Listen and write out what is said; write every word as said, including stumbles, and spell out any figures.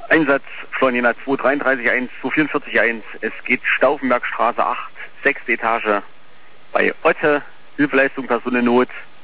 Einsatz Florina zwei drei drei eins zwei vier vier eins. Es geht Stauffenbergstraße acht, sechste Etage bei Otte. Hilfeleistung Personennot.